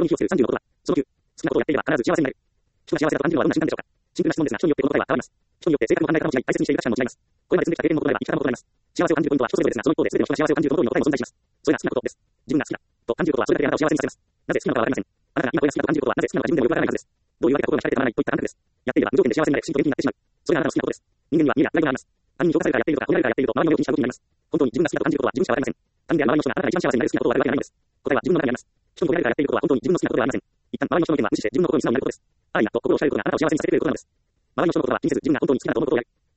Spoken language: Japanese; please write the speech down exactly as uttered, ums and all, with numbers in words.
心に火をつけるさんじゅうのことは、そのきゅう、好きなことをやっていれば必ず幸せになる。人が幸せだと感じるのはどんな瞬間でしょうか。シンプルな質問ですが、人によってこの答えは変わります。人によって性格も考え方も違い、大切にしている価値観も違います。これまで積んできた経験のことでは生き方も異なります。幸せを感じるポイントは人それぞれですが、その一方で全ての人が幸せを感じるその通りの答えも存在します。それが好きなことです。自分が好きだと感じることはそれだけであなたを幸せにさせます。なぜ好きなのかはわかりません。あなたが今これが好きだと感じることはなぜ好きなのか自分でもよくわからないはずです。どういうわけか心が惹かれてたまらないといった感覚です。やっていれば無条件で幸せになれ、不思議と元気になってしまう。それがあなたの好きなことです。人間には見えやプライドがあります。他人に評価されるからやっているとか、褒められるからやっていると周りの目を気にした動きになります。本当に自分が好きだと感じることは自分しかわかりません。他人である周りの人があなたが一番幸せになる好きなことをわかるわけがないのです。答えは自分の中にあります。人に褒められるからやっていることは本当に自分の好きなことではありません。一旦周りの人の意見は無視して自分の心に素直になることです。ああいなと心を鍛えることがあなたを幸せにさせてくれることなのです。周りの人のことは気にせず自分が本当に好きなと思うことをやる。